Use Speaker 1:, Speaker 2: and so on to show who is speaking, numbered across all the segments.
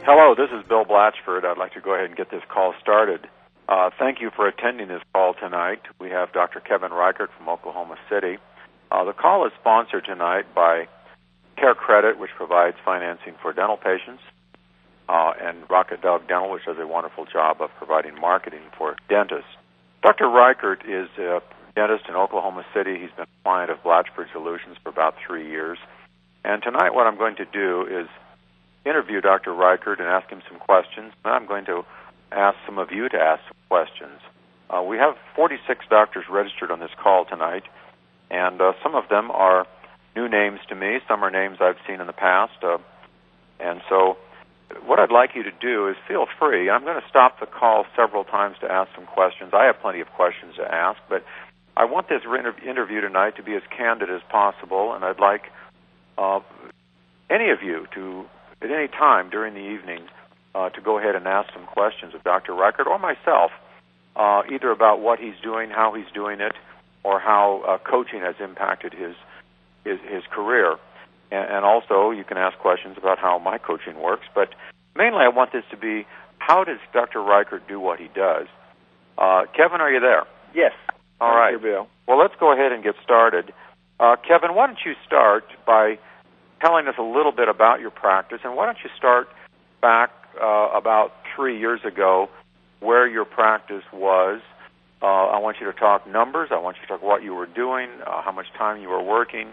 Speaker 1: Hello, this is Bill Blatchford. I'd like to go ahead and get this call started. Thank you for attending this call tonight. We have Dr. Kevin Reichert from Oklahoma City. The call is sponsored tonight by Care Credit, which provides financing for dental patients, and Rocket Dog Dental, which does a wonderful job of providing marketing for dentists. Dr. Reichert is a dentist in Oklahoma City. He's been a client of Blatchford Solutions for about 3 years. And tonight what I'm going to do is interview Dr. Reichert and ask him some questions. And I'm going to ask some of you to ask some questions. We have 46 doctors registered on this call tonight, and some of them are new names to me. Some are names I've seen in the past. And so what I'd like you to do is feel free. I'm going to stop the call several times to ask some questions. I have plenty of questions to ask, but I want this interview tonight to be as candid as possible, and I'd like any of you to, at any time during the evening, to go ahead and ask some questions of Dr. Reichert or myself, either about what he's doing, how he's doing it, or how coaching has impacted his career. And also, you can ask questions about how my coaching works. But mainly, I want this to be, how does Dr. Reichert do what he does? Kevin, are you there?
Speaker 2: Yes.
Speaker 1: All right.
Speaker 2: Here, Bill.
Speaker 1: Well, let's go ahead and get started. Kevin, why don't you start by telling us a little bit about your practice, and why don't you start back about 3 years ago where your practice was. I want you to talk numbers. I want you to talk what you were doing, how much time you were working,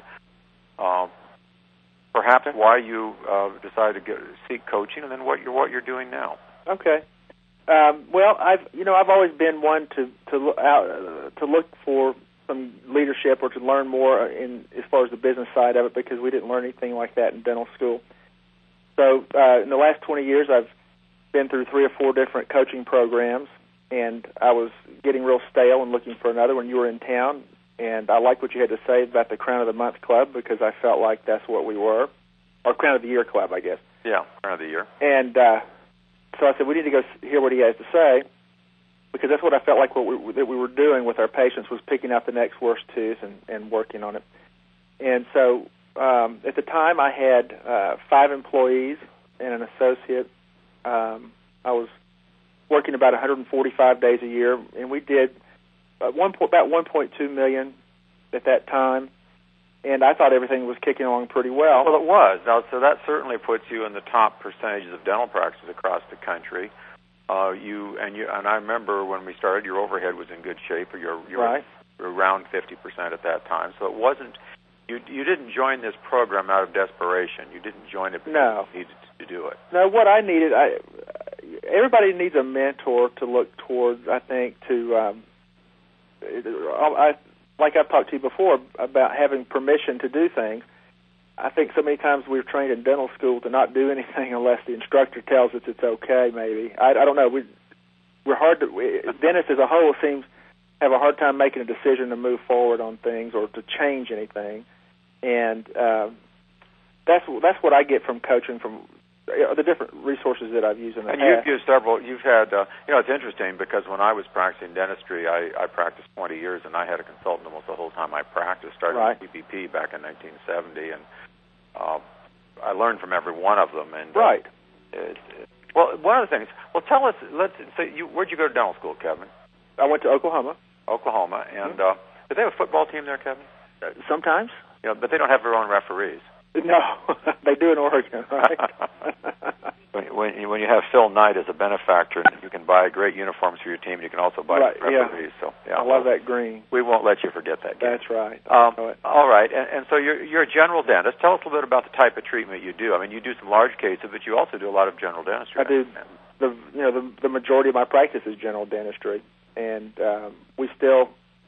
Speaker 1: perhaps why you decided to seek coaching, and then what you're doing now.
Speaker 2: Okay. Well, I've always been one to look for some leadership or to learn more in as far as the business side of it, because we didn't learn anything like that in dental school. So in the last 20 years, I've been through 3 or 4 different coaching programs, and I was getting real stale and looking for another when you were in town. And I liked what you had to say about the Crown of the Month Club, because I felt like that's what we were, or Crown of the Year Club, I guess.
Speaker 1: Yeah, Crown of the Year.
Speaker 2: And so I said, we need to go hear what he has to say, because that's what I felt like that we were doing with our patients was picking out the next worst tooth and working on it. And so at the time, I had 5 employees and an associate. I was working about 145 days a year, and we did about $1.2 million at that time, and I thought everything was kicking along pretty well.
Speaker 1: Well, it was. Now, so that certainly puts you in the top percentages of dental practices across the country. And I remember when we started, your overhead was in good shape, or you
Speaker 2: right.
Speaker 1: were around 50% at that time. So it wasn't. You didn't join this program out of desperation. You didn't join it because you needed to do it.
Speaker 2: No, what I needed, everybody needs a mentor to look towards, I think, like I've talked to you before about having permission to do things. I think so many times we're trained in dental school to not do anything unless the instructor tells us it's okay, maybe. I don't know. We're hard to... Dentists as a whole seems have a hard time making a decision to move forward on things or to change anything. And that's what I get from coaching, from the different resources that I've used in the past.
Speaker 1: And you've used several. You've had, it's interesting because when I was practicing dentistry, I practiced 20 years, and I had a consultant almost the whole time I practiced, starting with PPP back in 1970, and I learned from every one of them. And
Speaker 2: right.
Speaker 1: Well, one of the things. Well, tell us. Let's say, where'd you go to dental school, Kevin?
Speaker 2: I went to Oklahoma.
Speaker 1: Oklahoma, and did they have a football team there, Kevin?
Speaker 2: Sometimes.
Speaker 1: But they don't have their own referees.
Speaker 2: No, they do in Oregon, right?
Speaker 1: when you have Phil Knight as a benefactor, you can buy great uniforms for your team. You can also buy referees.
Speaker 2: Yeah.
Speaker 1: So yeah,
Speaker 2: I love that green.
Speaker 1: We won't let you forget that.
Speaker 2: That's right.
Speaker 1: All right, and so you're a general dentist. Tell us a little bit about the type of treatment you do. I mean, you do some large cases, but you also do a lot of general dentistry.
Speaker 2: I do. The majority of my practice is general dentistry, and we still.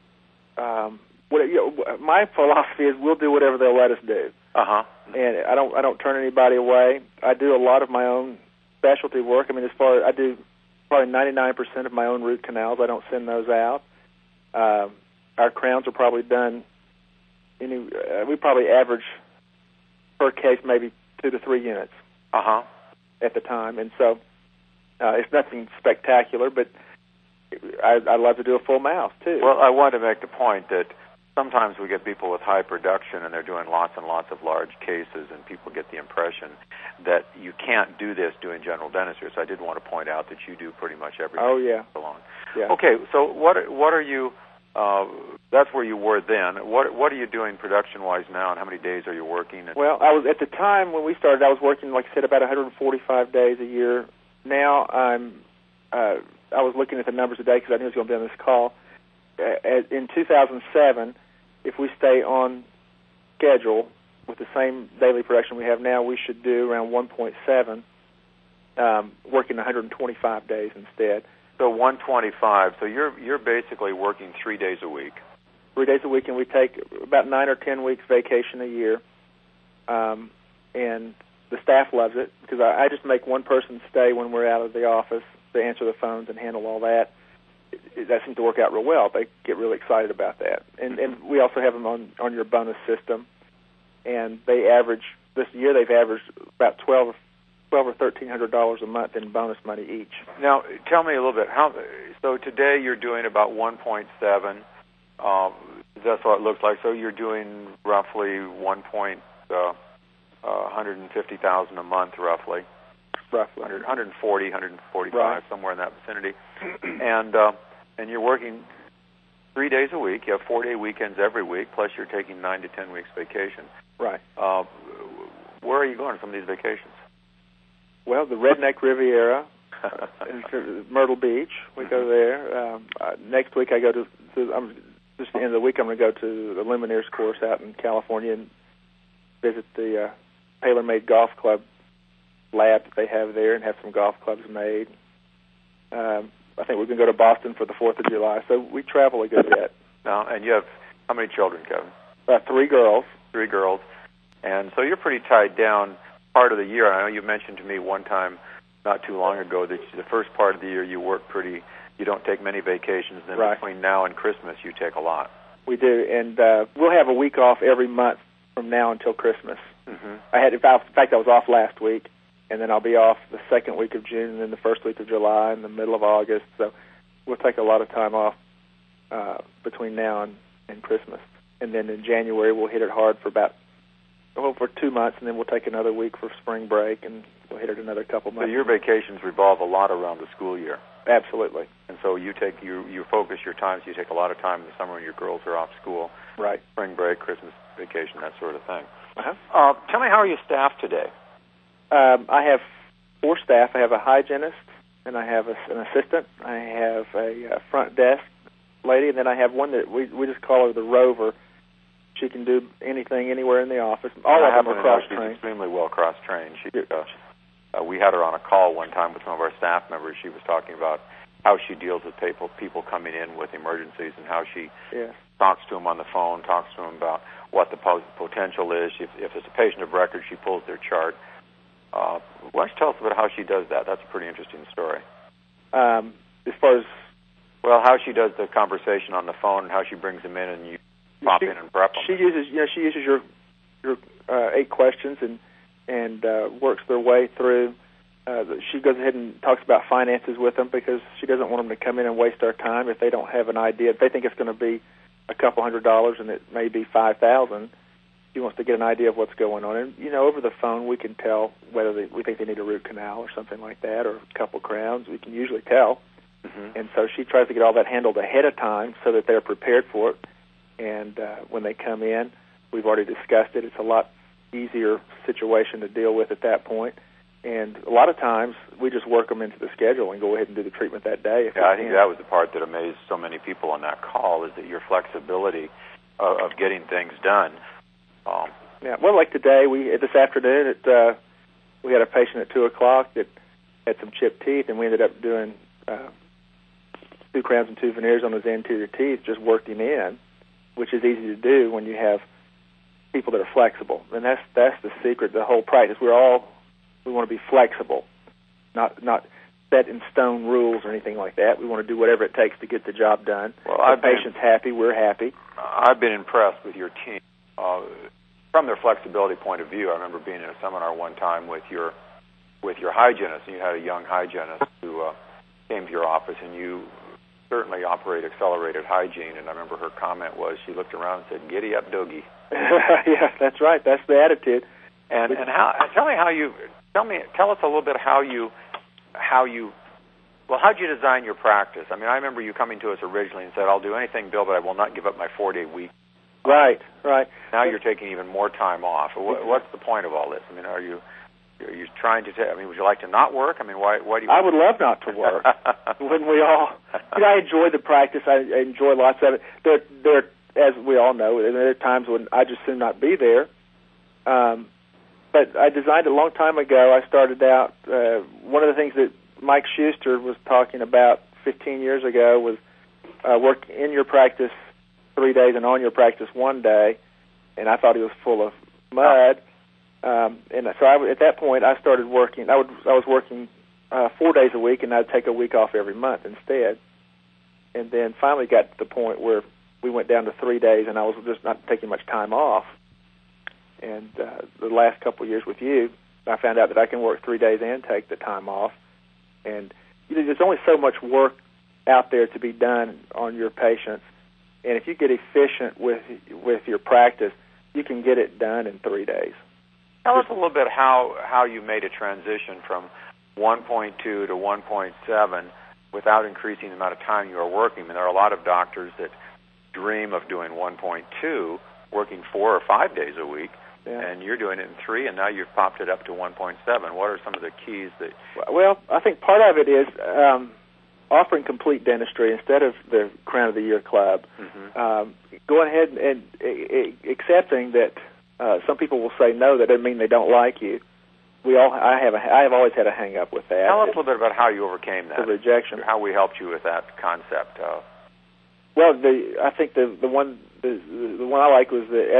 Speaker 2: My philosophy is we'll do whatever they'll let us do. And I don't turn anybody away. I do a lot of my own specialty work. I mean, I do probably 99% of my own root canals. I don't send those out. Our crowns are probably done. We probably average per case maybe 2 to 3 units. At the time, and so it's nothing spectacular, but I love to do a full mouth too.
Speaker 1: Well, I want to make the point that sometimes we get people with high production and they're doing lots and lots of large cases, and people get the impression that you can't do this doing general dentistry. So I did want to point out that you do pretty much everything.
Speaker 2: Oh, yeah.
Speaker 1: Alone.
Speaker 2: Yeah.
Speaker 1: Okay, so what are you? That's where you were then. What are you doing production-wise now, and how many days are you working?
Speaker 2: Well, I was at the time when we started. I was working, like I said, about 145 days a year. Now I was looking at the numbers today because I knew I was going to be on this call. In 2007, if we stay on schedule with the same daily production we have now, we should do around 1.7, working 125 days instead.
Speaker 1: So 125. So you're basically working 3 days a week.
Speaker 2: 3 days a week, and we take about 9 or 10 weeks vacation a year. And the staff loves it because I just make one person stay when we're out of the office to answer the phones and handle all that. That seems to work out real well. They get really excited about that. And we also have them on your bonus system. And they average, this year they've averaged about $1,200 or $1,300 a month in bonus money each.
Speaker 1: Now, tell me a little bit. So today you're doing about 1.7. That's what it looks like. So you're doing roughly 150,000 a month, roughly. 140, 145, right. Somewhere in that vicinity. And you're working 3 days a week. You have 4-day weekends every week, plus you're taking 9 to 10 weeks vacation.
Speaker 2: Right.
Speaker 1: Where are you going on some of these vacations?
Speaker 2: Well, the Redneck Riviera, Myrtle Beach. We go there. Next week I go to just the end of the week I'm going to go to the Lumineers course out in California and visit the TaylorMade Golf Club lab that they have there and have some golf clubs made. I think we're going to go to Boston for the 4th of July. So we travel a good bit.
Speaker 1: Now, and you have how many children, Kevin?
Speaker 2: 3 girls.
Speaker 1: 3 girls. And so you're pretty tied down part of the year. I know you mentioned to me one time not too long ago that the first part of the year you work you don't take many vacations, and then
Speaker 2: right.
Speaker 1: Between now and Christmas you take a lot.
Speaker 2: We do, and we'll have a week off every month from now until Christmas.
Speaker 1: Mm-hmm.
Speaker 2: In fact, I was off last week, and then I'll be off the second week of June, and then the first week of July, and the middle of August. So we'll take a lot of time off between now and Christmas. And then in January we'll hit it hard for 2 months, and then we'll take another week for spring break, and we'll hit it another couple months.
Speaker 1: So your vacations revolve a lot around the school year.
Speaker 2: Absolutely.
Speaker 1: And so you focus your time, so you take a lot of time in the summer when your girls are off school.
Speaker 2: Right.
Speaker 1: Spring break, Christmas vacation, that sort of thing.
Speaker 2: Uh-huh.
Speaker 1: Tell me, how are you staffed today?
Speaker 2: I have 4 staff. I have a hygienist, and I have an assistant. I have a front desk lady, and then I have one that we just call her the Rover. She can do anything, anywhere in the office. All of them are cross-trained.
Speaker 1: She's extremely well cross-trained. We had her on a call one time with some of our staff members. She was talking about how she deals with people coming in with emergencies and how she talks to them on the phone, talks to them about what the potential is. If it's a patient of record, she pulls their chart. Why don't you tell us about how she does that? That's a pretty interesting story.
Speaker 2: As far as...
Speaker 1: Well, how she does the conversation on the phone and how she brings them in and you pop in and prep them.
Speaker 2: She uses your 8 questions and works their way through. She goes ahead and talks about finances with them because she doesn't want them to come in and waste our time if they don't have an idea. If they think it's going to be a couple $100 and it may be $5,000, she wants to get an idea of what's going on. And, over the phone we can tell whether we think they need a root canal or something like that or a couple crowns. We can usually tell. Mm-hmm. And so she tries to get all that handled ahead of time so that they're prepared for it. And when they come in, we've already discussed it. It's a lot easier situation to deal with at that point. And a lot of times we just work them into the schedule and go ahead and do the treatment that day.
Speaker 1: I think that was the part that amazed so many people on that call is that your flexibility of getting things done.
Speaker 2: Well, like today, this afternoon, we had a patient at 2 o'clock that had some chipped teeth, and we ended up doing 2 crowns and 2 veneers on his anterior teeth, just worked him in, which is easy to do when you have people that are flexible. And that's the secret, the whole practice. We want to be flexible, not set in stone rules or anything like that. We want to do whatever it takes to get the job done. Well, the patient's happy, we're happy.
Speaker 1: I've been impressed with your team. From their flexibility point of view, I remember being in a seminar one time with your hygienist, and you had a young hygienist who came to your office, and you certainly operate accelerated hygiene. And I remember her comment was, she looked around and said, "Giddy up, doggy."
Speaker 2: Yeah, that's right. That's the attitude.
Speaker 1: And tell us a little bit how'd you design your practice? I mean, I remember you coming to us originally and said, "I'll do anything, Bill, but I will not give up my 4-day week."
Speaker 2: Right.
Speaker 1: Now you're taking even more time off. What's the point of all this? I mean, are you trying to would you like to not work? I mean, why do you...
Speaker 2: I would love not to work. Wouldn't we all? I enjoy the practice. I enjoy lots of it. There, as we all know, there are times when I just soon not be there. But I designed it a long time ago. I started out, one of the things that Mike Schuster was talking about 15 years ago was work in your practice 3 days and on your practice 1 day, and I thought he was full of mud. And so at that point, I started working. I was working 4 days a week, and I'd take a week off every month instead. And then finally got to the point where we went down to 3 days, and I was just not taking much time off. And the last couple of years with you, I found out that I can work 3 days and take the time off. And there's only so much work out there to be done on your patients. And if you get efficient with your practice, you can get it done in 3 days.
Speaker 1: Tell us a little bit how you made a transition from 1.2 to 1.7 without increasing the amount of time you are working. I mean, there are a lot of doctors that dream of doing 1.2, working 4 or 5 days a week, and you're doing it in 3, and now you've popped it up to 1.7. What are some of the keys that...
Speaker 2: Well, I think part of it is offering complete dentistry instead of the Crown of the Year Club. Mm-hmm. Going ahead and accepting that some people will say no. That doesn't mean they don't like you. I have always had a hang up with that.
Speaker 1: Tell us a little bit about how you overcame that.
Speaker 2: The rejection.
Speaker 1: How we helped you with that concept.
Speaker 2: Well, I think the one I like was the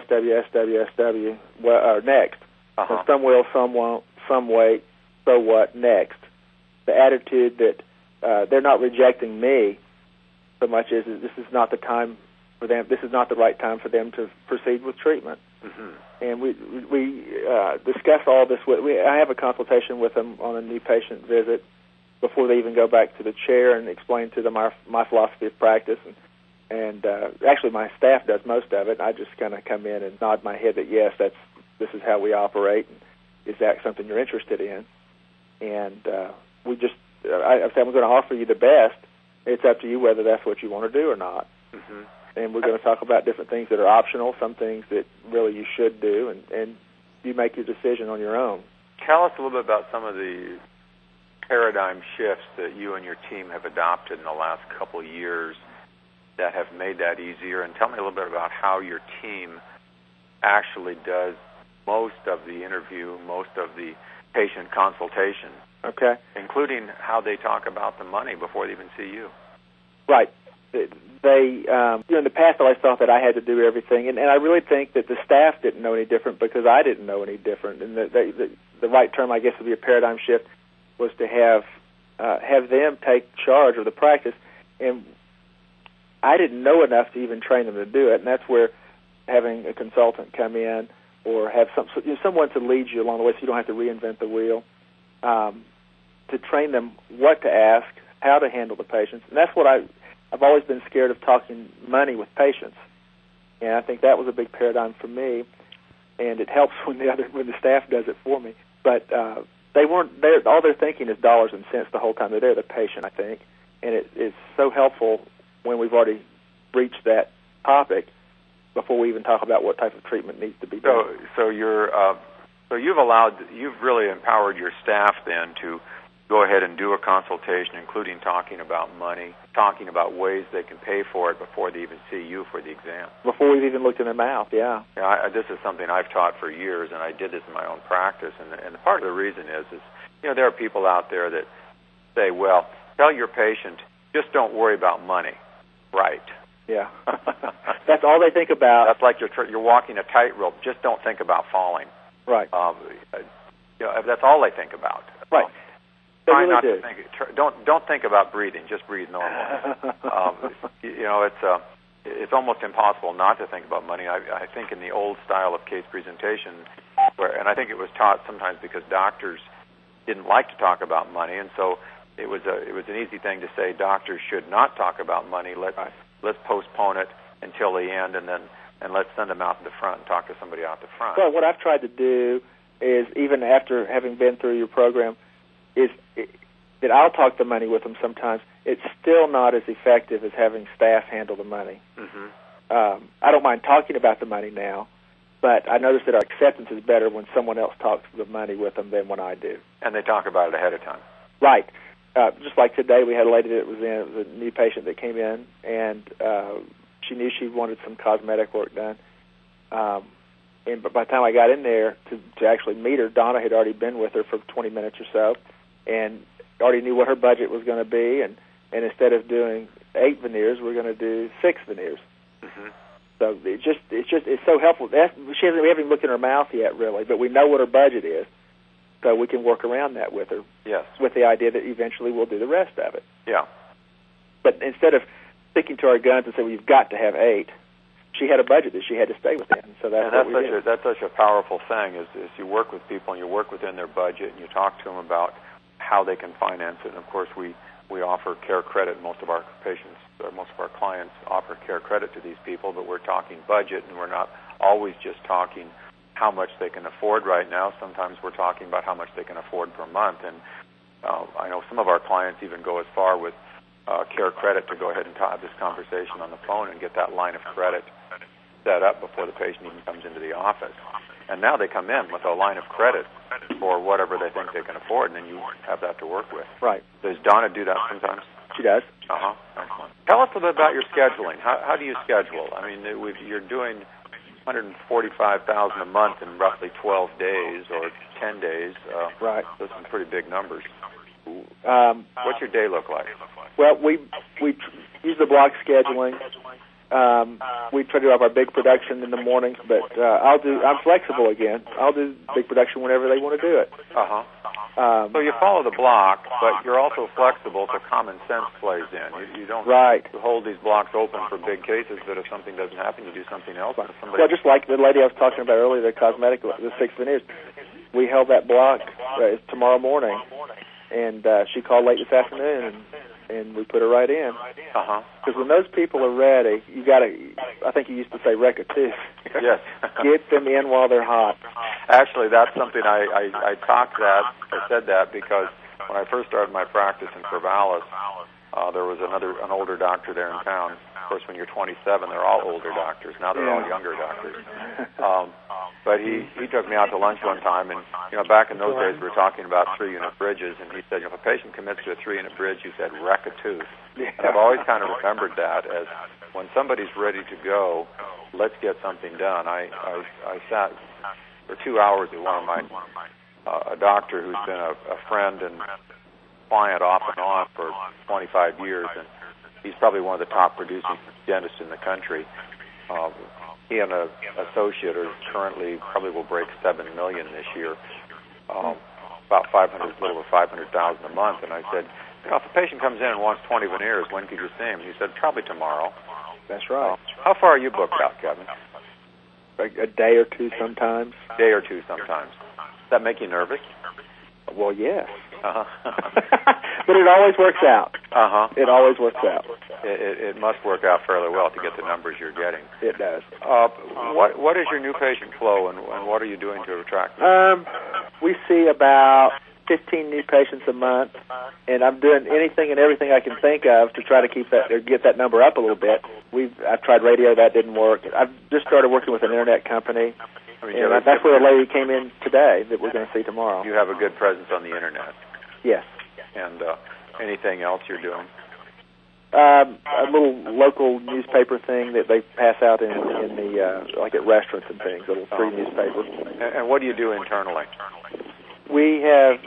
Speaker 2: SW, or next.
Speaker 1: Uh-huh.
Speaker 2: So some will, some won't, some wait, so what, next. The attitude that they're not rejecting me so much as this is not the time for them. This is not the right time for them to proceed with treatment. Mm-hmm. And we discuss all this. I have a consultation with them on a new patient visit before they even go back to the chair and explain to them my philosophy of practice. And actually, my staff does most of it. I just kind of come in and nod my head that yes, this is how we operate. And is that something you're interested in? And we just I say I'm going to offer you the best. It's up to you whether that's what you want to do or not. Mm-hmm. And we're going to talk about different things that are optional, some things that really you should do, and you make your decision on your own.
Speaker 1: Tell us a little bit about some of the paradigm shifts that you and your team have adopted in the last couple of years that have made that easier, and tell me a little bit about how your team actually does most of the interview, most of the patient consultation.
Speaker 2: Okay.
Speaker 1: Including how they talk about the money before they even see you.
Speaker 2: Right. They, in the past, I always thought that I had to do everything, and I really think that the staff didn't know any different because I didn't know any different. And the right term, I guess, would be a paradigm shift, was to have them take charge of the practice. And I didn't know enough to even train them to do it, and that's where having a consultant come in or have someone to lead you along the way so you don't have to reinvent the wheel, to train them what to ask, how to handle the patients. And that's what I've always been scared of, talking money with patients, and I think that was a big paradigm for me. And it helps when the staff does it for me. But they weren't there. All they're thinking is dollars and cents the whole time. They're there, the patient, I think, and it's so helpful when we've already reached that topic before we even talk about what type of treatment needs to be done.
Speaker 1: So you've really empowered your staff then to go ahead and do a consultation, including talking about money, talking about ways they can pay for it before they even see you for the exam.
Speaker 2: Before we've even looked in their mouth, yeah.
Speaker 1: This is something I've taught for years, and I did this in my own practice. And part of the reason is there are people out there that say, well, tell your patient, just don't worry about money. Right.
Speaker 2: Yeah. That's all they think about.
Speaker 1: That's like you're walking a tightrope. Just don't think about falling.
Speaker 2: Right.
Speaker 1: That's all they think about.
Speaker 2: Right.
Speaker 1: Try not to think. Don't think about breathing. Just breathe normally. It's almost impossible not to think about money. I think in the old style of case presentation, and I think it was taught sometimes because doctors didn't like to talk about money, and so it was an easy thing to say. Doctors should not talk about money. Let's postpone it until the end, and let's send them out in the front and talk to somebody out the front.
Speaker 2: Well, what I've tried to do is, even after having been through your program, is that I'll talk the money with them sometimes. It's still not as effective as having staff handle the money.
Speaker 1: Mm-hmm.
Speaker 2: I don't mind talking about the money now, but I notice that our acceptance is better when someone else talks the money with them than when I do.
Speaker 1: And they talk about it ahead of time.
Speaker 2: Right. Just like today, we had a lady that was in. It was a new patient that came in, and she knew she wanted some cosmetic work done. And by the time I got in there to actually meet her, Donna had already been with her for 20 minutes or so, and already knew what her budget was going to be. And instead of doing 8 veneers, we're going to do 6 veneers.
Speaker 1: Mm-hmm.
Speaker 2: So it's so helpful. We haven't even looked in her mouth yet, really, but we know what her budget is, so we can work around that with her.
Speaker 1: Yes.
Speaker 2: With the idea that eventually we'll do the rest of it.
Speaker 1: Yeah.
Speaker 2: But instead of sticking to our guns and saying, well, you've got to have 8, she had a budget that she had to stay within. So that's
Speaker 1: such a powerful thing is you work with people and you work within their budget and you talk to them about how they can finance it. And of course, we offer care credit. Most of our patients, or most of our clients offer care credit to these people, but we're talking budget, and we're not always just talking how much they can afford right now. Sometimes we're talking about how much they can afford per month. And I know some of our clients even go as far with care credit to go ahead and have this conversation on the phone and get that line of credit set up before the patient even comes into the office. And now they come in with a line of credit for whatever they think they can afford, and then you have that to work with.
Speaker 2: Right.
Speaker 1: Does Donna do that sometimes?
Speaker 2: She does.
Speaker 1: Uh-huh. Excellent. Tell us a little bit about your scheduling. How do you schedule? I mean, you're doing $145,000 a month in roughly 12 days or 10 days.
Speaker 2: Right.
Speaker 1: Those are some pretty big numbers. What's your day look like?
Speaker 2: Well, we use the block scheduling. We try to have our big production in the mornings, but I'm flexible again. I'll do big production whenever they want to do it.
Speaker 1: Uh-huh. So you follow the block, but you're also flexible, so common sense plays in. You don't hold these blocks open for big cases, but if something doesn't happen, you do something else.
Speaker 2: Well, just like the lady I was talking about earlier, the cosmetic, the 6 veneers, we held that block tomorrow morning, and she called late this afternoon, and we put her right in.
Speaker 1: Uh-huh.
Speaker 2: Because when those people are ready, you got to, I think you used to say wreck a tooth.
Speaker 1: Yes.
Speaker 2: Get them in while they're hot.
Speaker 1: Actually, that's something I said that because when I first started my practice in Corvallis, there was an older doctor there in town. Of course, when you're 27, they're all older doctors. Now they're all younger doctors. But he took me out to lunch one time, and back in those days we were talking about 3-unit bridges, and he said, if a patient commits to a 3-unit bridge, you said wreck a tooth. Yeah. And I've always kind of remembered that as when somebody's ready to go, let's get something done. I sat for 2 hours with one of my a doctor who's been a friend and client off and on for 25 years, and he's probably one of the top producing dentists in the country. He and an associate are currently probably will break $7 million this year, about a little over $500,000 a month. And I said, if a patient comes in and wants 20 veneers, when could you see him? He said, probably tomorrow.
Speaker 2: That's right.
Speaker 1: How far are you booked out, Kevin?
Speaker 2: A day or two sometimes.
Speaker 1: Day or two sometimes. Does that make you nervous?
Speaker 2: Well, yes.
Speaker 1: Uh-huh.
Speaker 2: But it always works out.
Speaker 1: Uh-huh.
Speaker 2: It always works out.
Speaker 1: It must work out fairly well to get the numbers you're getting.
Speaker 2: It does.
Speaker 1: What is your new patient flow, and what are you doing to attract them?
Speaker 2: We see about 15 new patients a month, and I'm doing anything and everything I can think of to try to keep that or get that number up a little bit. I've tried radio, that didn't work. I've just started working with an internet company. And that's where a lady came in today that we're going to see tomorrow.
Speaker 1: You have a good presence on the internet.
Speaker 2: Yes.
Speaker 1: And anything else you're doing?
Speaker 2: A little local newspaper thing that they pass out in the like at restaurants and things, a little free newspaper.
Speaker 1: And what do you do internally?
Speaker 2: We have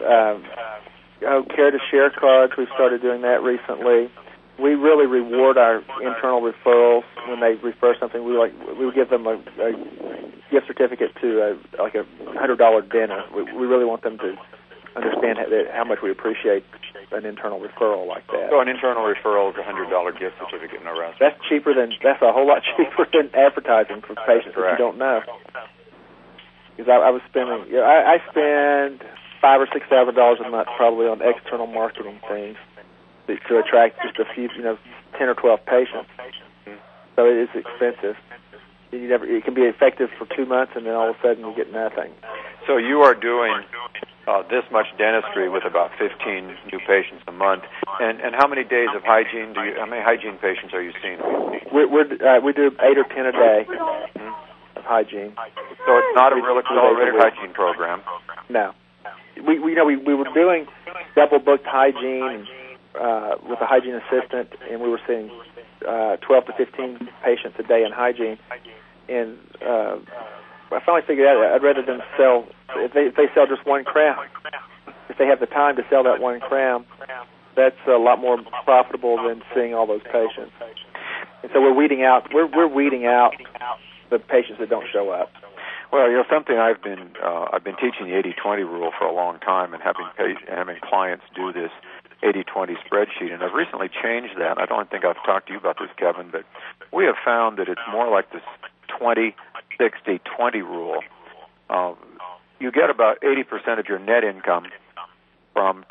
Speaker 2: care to share cards. We've started doing that recently. We really reward our internal referrals when they refer something. We give them a gift certificate to a $100 dinner. We really want them to understand how much we appreciate an internal referral like that.
Speaker 1: So an internal referral is a $100 gift certificate in a restaurant.
Speaker 2: That's a whole lot cheaper than advertising for patients that you don't know. Because I was spending, I spend $5,000 or $6,000 a month probably on external marketing things to attract just a few, 10 or 12 patients. So it is expensive. It can be effective for 2 months, and then all of a sudden you get nothing.
Speaker 1: So you are doing this much dentistry with about 15 new patients a month, and how many days of hygiene how many hygiene patients are you seeing?
Speaker 2: We do 8 or 10 a day of hygiene.
Speaker 1: So it's not a real accelerated hygiene program.
Speaker 2: No, we were doing double booked hygiene with a hygiene assistant, and we were seeing 12 to 15 patients a day in hygiene, and I finally figured out I'd rather them sell, if they sell just 1 crown, if they have the time to sell that 1 crown, that's a lot more profitable than seeing all those patients. And so we're weeding out the patients that don't show up.
Speaker 1: Well, something I've been teaching the 80-20 rule for a long time, and having clients do this 80-20 spreadsheet, and I've recently changed that. I don't think I've talked to you about this, Kevin, but we have found that it's more like this 20-60-20 rule. You get about 80% of your net income from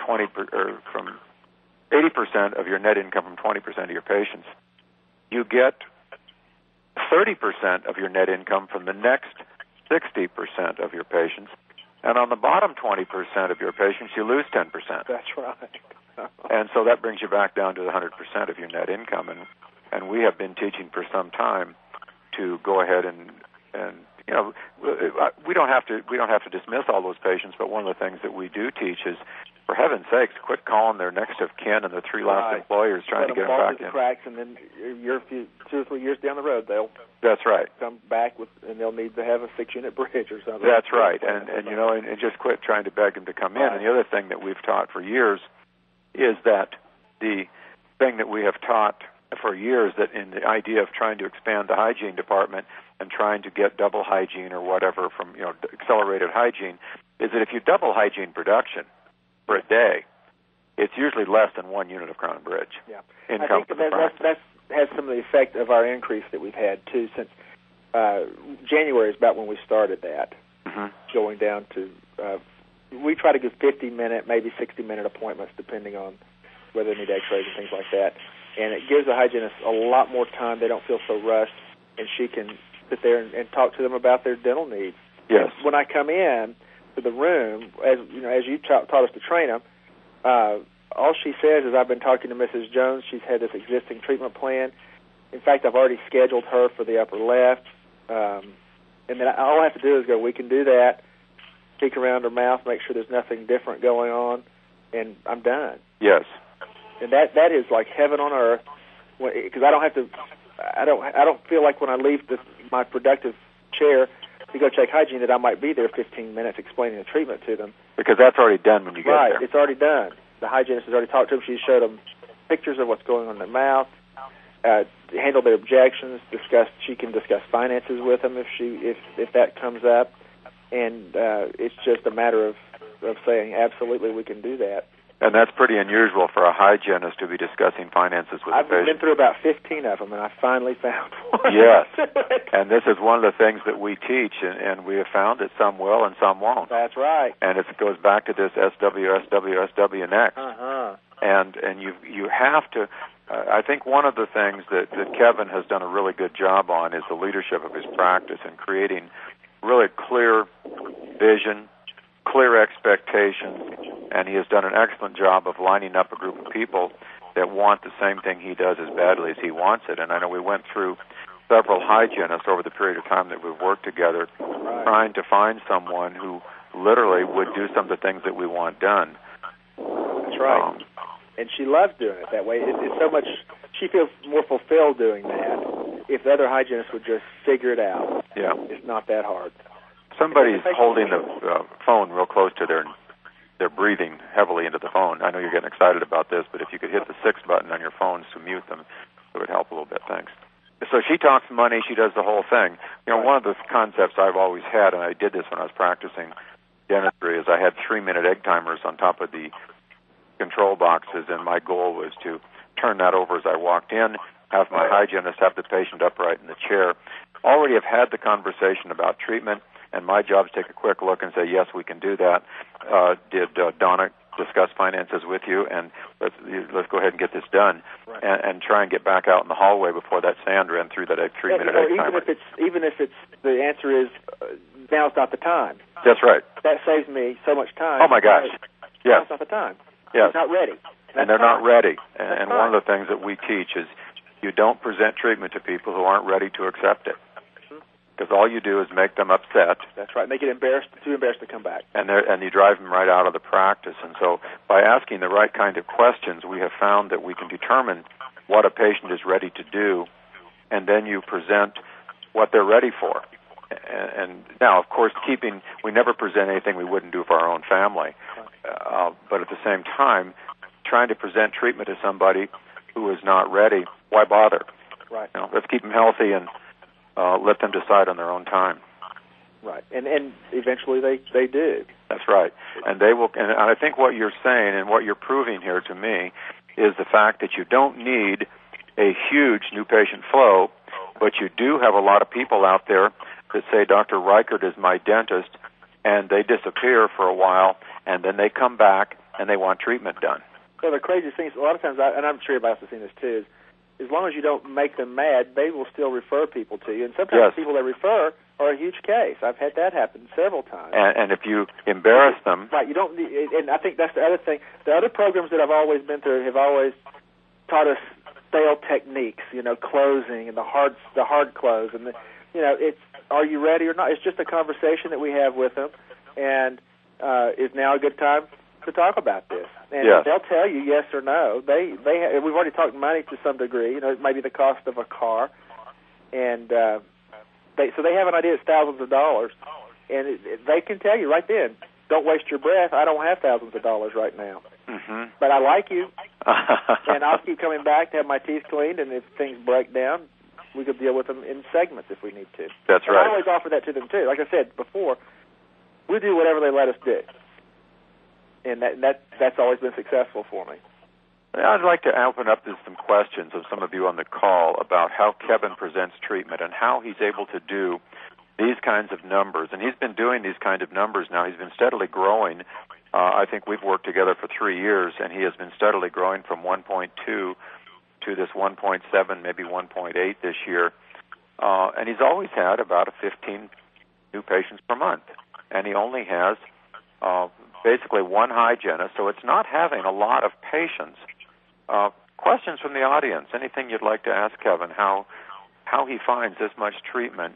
Speaker 1: 80% of your net income from 20% of your patients. You get 30% of your net income from the next 60% of your patients, and on the bottom 20% of your patients, you lose 10%.
Speaker 2: That's right.
Speaker 1: And so that brings you back down to the 100% of your net income, and we have been teaching for some time to go ahead and we don't have to dismiss all those patients, but one of the things that we do teach is, for heaven's sakes, quit calling their next of kin and the 3 last employers trying to get them back in.
Speaker 2: Cracks, and then 2 or 3 years down the road,
Speaker 1: that's right,
Speaker 2: come back and they'll need to have a 6-unit bridge or something.
Speaker 1: That's right, and just quit trying to beg them to come in. And the other thing that we've taught for years is that the thing that we have taught for years, that in the idea of trying to expand the hygiene department and trying to get double hygiene or whatever from accelerated hygiene, is that if you double hygiene production for a day, it's usually less than 1 unit of Crown and Bridge.
Speaker 2: Yeah,
Speaker 1: income.
Speaker 2: I think that has some of the effect of our increase that we've had too. Since January is about when we started that, going down to we try to give 50-minute, maybe 60-minute appointments depending on whether they need X-rays and things like that. And it gives the hygienist a lot more time. They don't feel so rushed, and she can sit there and talk to them about their dental needs.
Speaker 1: Yes.
Speaker 2: When I come in to the room, as you taught us to train them, all she says is, I've been talking to Mrs. Jones. She's had this existing treatment plan. In fact, I've already scheduled her for the upper left. And then all I have to do is go, we can do that, peek around her mouth, make sure there's nothing different going on, and I'm done.
Speaker 1: Yes.
Speaker 2: And that is like heaven on earth, because I don't feel like when I leave my productive chair to go check hygiene that I might be there 15 minutes explaining the treatment to them.
Speaker 1: Because that's already done when you get there.
Speaker 2: Right, it's already done. The hygienist has already talked to them. She showed them pictures of what's going on in their mouth, handled their objections, she can discuss finances with them if that comes up, and it's just a matter of saying, absolutely, we can do that.
Speaker 1: And that's pretty unusual for a hygienist to be discussing finances with a patient.
Speaker 2: I've been through about 15 of them, and I finally found one.
Speaker 1: Yes, and this is one of the things that we teach, and we have found that some will and some won't.
Speaker 2: That's right.
Speaker 1: And it goes back to this SW next. And you have to. I think one of the things that Kevin has done a really good job on is the leadership of his practice and creating really clear vision, clear expectations, and he has done an excellent job of lining up a group of people that want the same thing he does as badly as he wants it. And I know we went through several hygienists over the period of time that we've worked together, trying to find someone who literally would do some of the things that we want done.
Speaker 2: That's right. And she loves doing it that way. It's so much. She feels more fulfilled doing that. If the other hygienists would just figure it out, it's not that hard.
Speaker 1: Somebody's holding the phone real close to they're breathing heavily into the phone. I know you're getting excited about this, but if you could hit the 6 button on your phones to mute them, it would help a little bit. Thanks. So she talks money. She does the whole thing. One of the concepts I've always had, and I did this when I was practicing dentistry, is I had 3-minute egg timers on top of the control boxes, and my goal was to turn that over as I walked in, have my hygienist have the patient upright in the chair, already have had the conversation about treatment, and my job is to take a quick look and say, yes, we can do that. Did Donna discuss finances with you? And let's go ahead and get this done,
Speaker 2: right.
Speaker 1: and try and get back out in the hallway before that sand ran through that 3-minute egg timer.
Speaker 2: Even if it's the answer is now's not the time.
Speaker 1: That's right.
Speaker 2: That saves me so much time.
Speaker 1: Oh my gosh! Yes.
Speaker 2: Now's not the time.
Speaker 1: Yes.
Speaker 2: It's not ready.
Speaker 1: And they're not ready. And
Speaker 2: fine.
Speaker 1: one of the things that we teach is you don't present treatment to people who aren't ready to accept it. Because all you do is make them upset.
Speaker 2: That's right. Make it too embarrassed to come back.
Speaker 1: And you drive them right out of the practice. And so by asking the right kind of questions, we have found that we can determine what a patient is ready to do, and then you present what they're ready for. And now, of course, we never present anything we wouldn't do for our own family. But at the same time, trying to present treatment to somebody who is not ready, why bother?
Speaker 2: Right.
Speaker 1: Let's keep them healthy and let them decide on their own time.
Speaker 2: Right. And eventually they do.
Speaker 1: That's right. And they will. And I think what you're saying and what you're proving here to me is the fact that you don't need a huge new patient flow, but you do have a lot of people out there that say, Dr. Reichert is my dentist, and they disappear for a while, and then they come back and they want treatment done.
Speaker 2: So the craziest thing is, a lot of times, and I'm sure everybody else has seen this too, is as long as you don't make them mad, they will still refer people to you. And sometimes people they refer are a huge case. I've had that happen several times.
Speaker 1: And if you embarrass them...
Speaker 2: Right, you don't... And I think that's the other thing. The other programs that I've always been through have always taught us sale techniques, closing and the hard close. And, it's, are you ready or not? It's just a conversation that we have with them. And is now a good time to talk about this? And they'll tell you yes or no. We've already talked money to some degree. Maybe the cost of a car, and they have an idea it's thousands of dollars, and they can tell you right then, don't waste your breath. I don't have thousands of dollars right now, but I like you, and I'll keep coming back to have my teeth cleaned. And if things break down, we could deal with them in segments if we need to.
Speaker 1: That's right.
Speaker 2: I always offer that to them too. Like I said before, we do whatever they let us do. And that's always been successful for me.
Speaker 1: I'd like to open up to some questions of some of you on the call about how Kevin presents treatment and how he's able to do these kinds of numbers. And he's been doing these kind of numbers now. He's been steadily growing. I think we've worked together for 3 years, and he has been steadily growing from 1.2 to this 1.7, maybe 1.8 this year. And he's always had about 15 new patients per month. And he only has... basically one hygienist, so it's not having a lot of patients. Questions from the audience? Anything you'd like to ask Kevin? How he finds this much treatment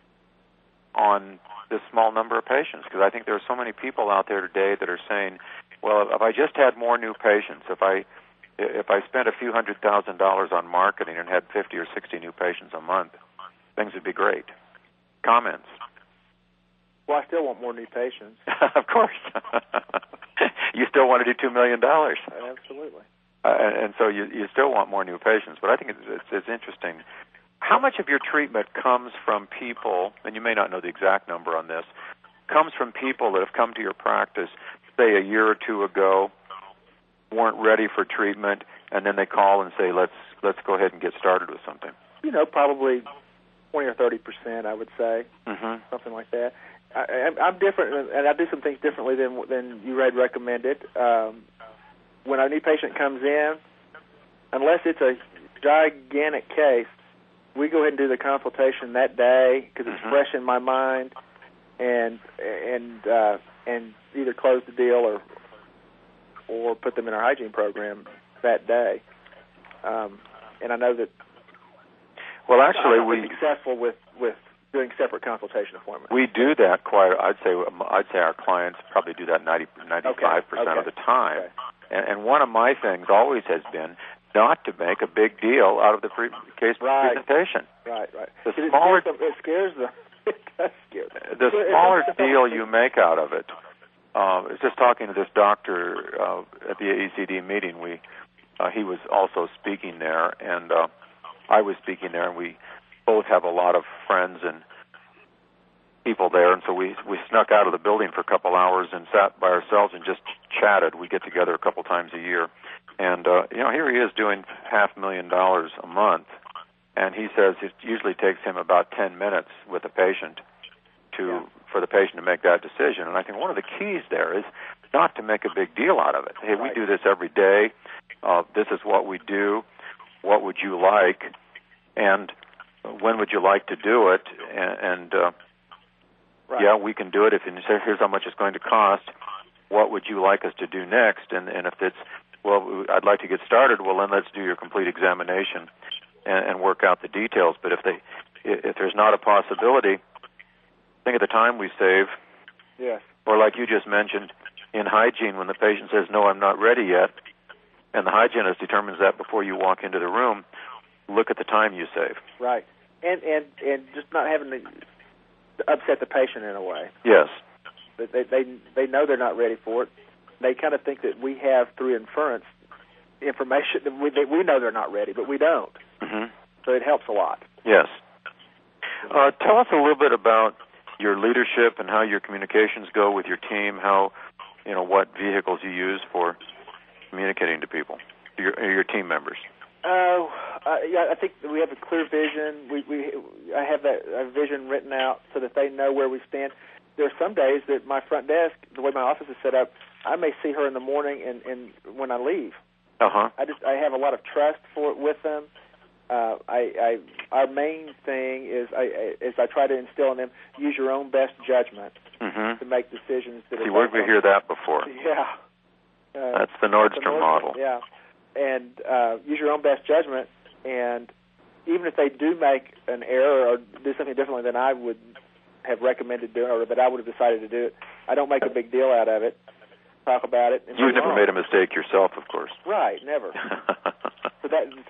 Speaker 1: on this small number of patients? Because I think there are so many people out there today that are saying, well, if I just had more new patients, if I spent a few $100,000 on marketing and had 50 or 60 new patients a month, things would be great. Comments?
Speaker 2: Well, I still want more new patients.
Speaker 1: Of course. You still want to do $2 million.
Speaker 2: Absolutely.
Speaker 1: And so you still want more new patients. But I think it's interesting. How much of your treatment comes from people, and you may not know the exact number on this, comes from people that have come to your practice, say, a year or two ago, weren't ready for treatment, and then they call and say, let's go ahead and get started with something?
Speaker 2: Probably 20 or 30%, I would say, something like that. I'm different, and I do some things differently than you had recommended. When a new patient comes in, unless it's a gigantic case, we go ahead and do the consultation that day because it's fresh in my mind, and either close the deal or put them in our hygiene program that day. And I know that.
Speaker 1: Well, actually,
Speaker 2: we're successful with doing separate consultation appointments.
Speaker 1: We do that quite. I'd say our clients probably do that 95% of the time.
Speaker 2: Okay.
Speaker 1: And one of my things always has been not to make a big deal out of the case presentation.
Speaker 2: Right.
Speaker 1: The smaller
Speaker 2: it scares them. It does scare them.
Speaker 1: The smaller deal you make out of it. I was just talking to this doctor at the AECD meeting. He was also speaking there, and I was speaking there, and we both have a lot of friends and people there, and so we snuck out of the building for a couple hours and sat by ourselves and just chatted. We get together a couple times a year, and here he is doing $500,000 a month, and he says it usually takes him about 10 minutes with a patient for the patient to make that decision. And I think one of the keys there is not to make a big deal out of it. Hey, we do this every day. This is what we do. What would you like? And when would you like to do it? Yeah, we can do it. If you say, here's how much it's going to cost, what would you like us to do next? And if it's, well, I'd like to get started, well, then let's do your complete examination and work out the details. But if there's not a possibility, think of the time we save.
Speaker 2: Yes.
Speaker 1: Or like you just mentioned, in hygiene, when the patient says, no, I'm not ready yet, and the hygienist determines that before you walk into the room, look at the time you save.
Speaker 2: Right. And just not having to upset the patient in a way.
Speaker 1: Yes.
Speaker 2: They know they're not ready for it. They kind of think that we have, through inference, information that we know they're not ready, but we don't.
Speaker 1: Mm-hmm.
Speaker 2: So it helps a lot.
Speaker 1: Yes. Tell us a little bit about your leadership and how your communications go with your team, what vehicles you use for communicating to people, your team members.
Speaker 2: I think we have a clear vision. I have that vision written out so that they know where we stand. There are some days that my front desk, the way my office is set up, I may see her in the morning and when I leave.
Speaker 1: Uh-huh.
Speaker 2: I have a lot of trust with them. Our main thing is I try to instill in them, use your own best judgment to make decisions that are.
Speaker 1: Where did we hear that before?
Speaker 2: Yeah.
Speaker 1: That's the Nordstrom model.
Speaker 2: Yeah. And use your own best judgment, and even if they do make an error or do something differently than I would have recommended doing or that I would have decided to do it, I don't make a big deal out of it. Talk about it. And
Speaker 1: you've never made a mistake yourself, of course.
Speaker 2: Right, never. so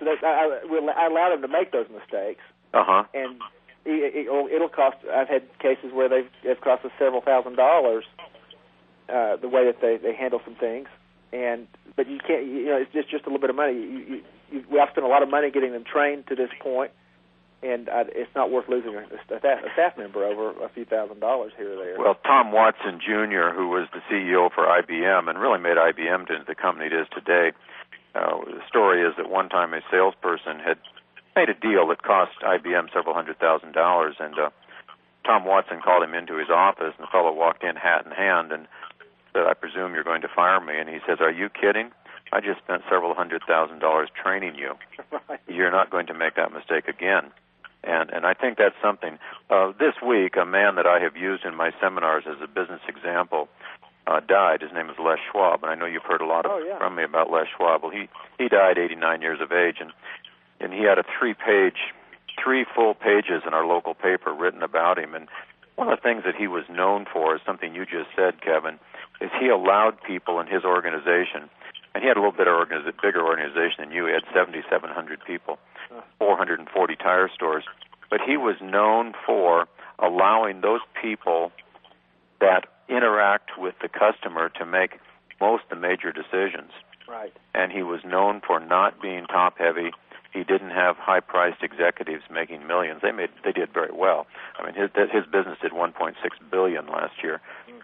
Speaker 2: I allow them to make those mistakes.
Speaker 1: Uh-huh.
Speaker 2: And it'll cost. I've had cases where it's cost us several $1,000s the way that they handle some things. But you can't. It's just a little bit of money. We have spent a lot of money getting them trained to this point, and it's not worth losing a staff member over a few $1,000s here or there.
Speaker 1: Well, Tom Watson Jr., who was the CEO for IBM and really made IBM into the company it is today, the story is that one time a salesperson had made a deal that cost IBM several $100,000, and Tom Watson called him into his office, and the fellow walked in hat in hand and said, I presume you're going to fire me. And he says, are you kidding? I just spent several $100,000 training you.
Speaker 2: Right.
Speaker 1: You're not going to make that mistake again. And I think that's something. This week, a man that I have used in my seminars as a business example died. His name is Les Schwab, and I know you've heard a lot from me about Les Schwab. Well, he died 89 years of age, and he had a three full pages in our local paper written about him. And one of the things that he was known for is something you just said, Kevin, is he allowed people in his organization, and he had a little bit bigger organization than you. He had 7,700 people, 440 tire stores. But he was known for allowing those people that interact with the customer to make most of the major decisions.
Speaker 2: Right.
Speaker 1: And he was known for not being top-heavy. He didn't have high-priced executives making millions. They did very well. I mean, his business did $1.6 billion last year.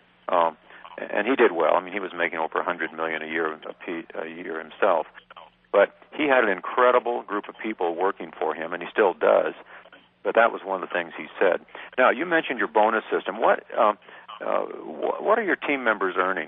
Speaker 1: And he did well. I mean, he was making over $100 million a year himself. But he had an incredible group of people working for him, and he still does. But that was one of the things he said. Now, you mentioned your bonus system. What are your team members earning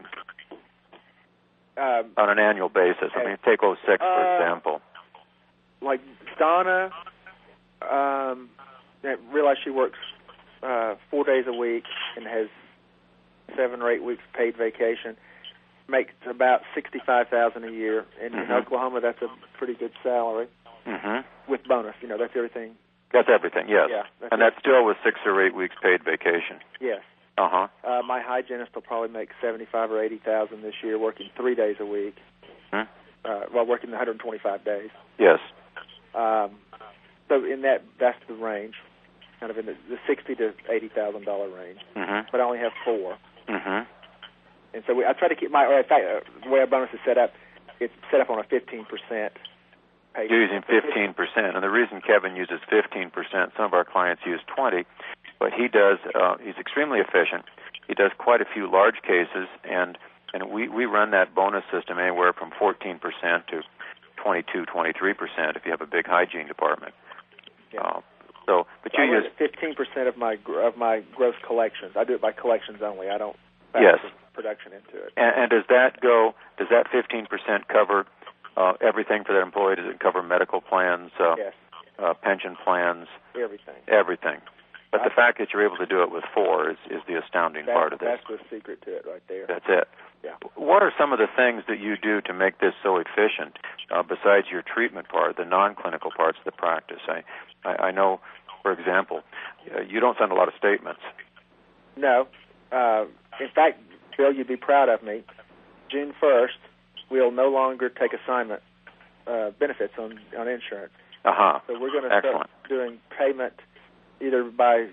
Speaker 1: on an annual basis? I mean, take 06, for example.
Speaker 2: Like Donna, I realize she works 4 days a week and has 7 or 8 weeks paid vacation, makes about $65,000 a year. And in Oklahoma, that's a pretty good salary with bonus. That's everything.
Speaker 1: That's everything, yes.
Speaker 2: Yeah,
Speaker 1: that's still with 6 or 8 weeks paid vacation.
Speaker 2: Yes.
Speaker 1: Uh-huh.
Speaker 2: My hygienist will probably make $75,000 or $80,000 this year, working 3 days a week. Working 125 days.
Speaker 1: Yes.
Speaker 2: So in that's the range, kind of in the $60,000 to $80,000 range. But I only have 4. And so I try to keep the way our bonus is set up, it's set up on a 15%.
Speaker 1: You're using 15%, and the reason Kevin uses 15%, some of our clients use 20%, but he does. He's extremely efficient. He does quite a few large cases, and we run that bonus system anywhere from 14% to 22, 23% if you have a big hygiene department.
Speaker 2: Yeah.
Speaker 1: So, but you use
Speaker 2: 15% of my gross collections. I do it by collections only. I don't factor production into it.
Speaker 1: And does that 15% cover everything for that employee? Does it cover medical plans,
Speaker 2: yes,
Speaker 1: pension plans,
Speaker 2: everything?
Speaker 1: But the fact that you're able to do it with 4 is the astounding part of this.
Speaker 2: That's the secret to it right there.
Speaker 1: That's it.
Speaker 2: Yeah.
Speaker 1: What are some of the things that you do to make this so efficient, besides your treatment part, the non-clinical parts of the practice? I know, for example, you don't send a lot of statements.
Speaker 2: No. In fact, Bill, you'd be proud of me. June 1st, we'll no longer take assignment benefits on insurance.
Speaker 1: Uh-huh.
Speaker 2: So we're going to start doing payment either by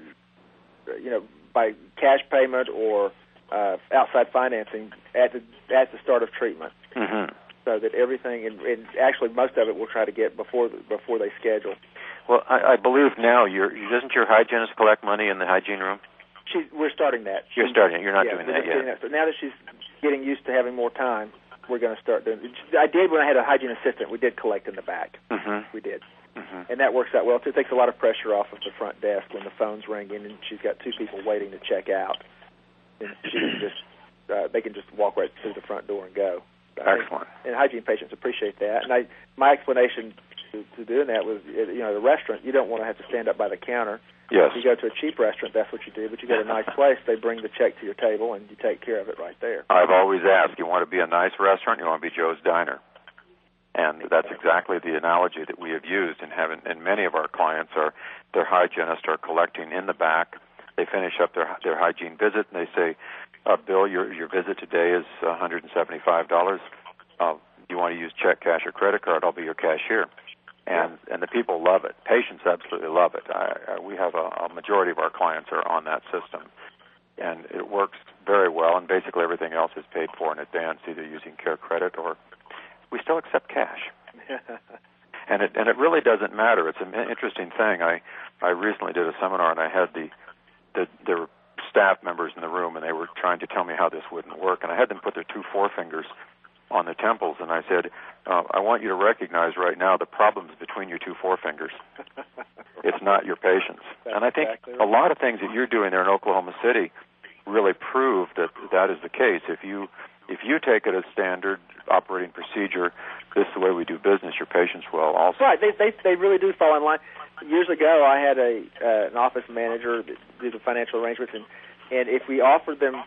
Speaker 2: cash payment or outside financing at the start of treatment.
Speaker 1: Mm-hmm.
Speaker 2: So that everything, and actually most of it we'll try to get before they schedule.
Speaker 1: Well, I believe now doesn't your hygienist collect money in the hygiene room?
Speaker 2: We're starting that.
Speaker 1: You're starting it. You're not doing that yet.
Speaker 2: So now that she's getting used to having more time, we're going to start doing it. I did when I had a hygiene assistant. We did collect in the back.
Speaker 1: Mm-hmm.
Speaker 2: We did.
Speaker 1: Mm-hmm.
Speaker 2: And that works out well, too. It takes a lot of pressure off of the front desk when the phone's ringing and she's got 2 people waiting to check out. And she can they can just walk right through the front door and go.
Speaker 1: Excellent.
Speaker 2: And hygiene patients appreciate that. And my explanation to doing that was, the restaurant, you don't want to have to stand up by the counter.
Speaker 1: Yes.
Speaker 2: You go to a cheap restaurant, that's what you do. But you go to a nice place, they bring the check to your table, and you take care of it right there.
Speaker 1: I've always asked, you want to be a nice restaurant, you want to be Joe's Diner. And that's exactly the analogy that we have used and many of our clients their hygienists are collecting in the back. They finish up their hygiene visit, and they say, Bill, your visit today is $175. You want to use check, cash, or credit card, I'll be your cashier. And the people love it. Patients absolutely love it. We have a majority of our clients are on that system. And it works very well, and basically everything else is paid for in advance, either using Care Credit or we still accept cash. And it really doesn't matter. It's an interesting thing. I recently did a seminar, and I had there were staff members in the room, and they were trying to tell me how this wouldn't work. And I had them put their 2 forefingers on their temples, and I said, I want you to recognize right now the problems between your 2 forefingers. It's not your patients. And I think a lot of things that you're doing there in Oklahoma City really prove that is the case. If you take it as standard operating procedure, this is the way we do business, your patients will also.
Speaker 2: Right. They really do fall in line. Years ago, I had an office manager that did the financial arrangements, and if we offered them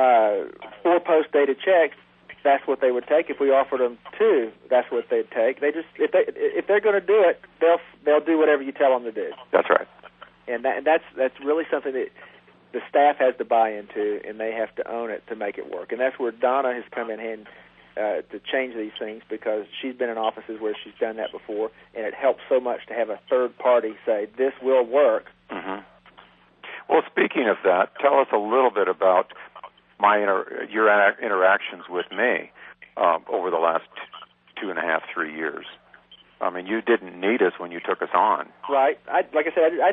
Speaker 2: 4 post-dated checks, that's what they would take. If we offered them 2, that's what they'd take. They just if they're going to do it, they'll do whatever you tell them to do.
Speaker 1: That's right.
Speaker 2: And that's really something that the staff has to buy into, and they have to own it to make it work. And that's where Donna has come in hand to change these things, because she's been in offices where she's done that before, and it helps so much to have a third party say, this will work.
Speaker 1: Mm-hmm. Well, speaking of that, tell us a little bit about your interactions with me over the last 2.5, 3 years. I mean, you didn't need us when you took us on.
Speaker 2: Right. Like I said,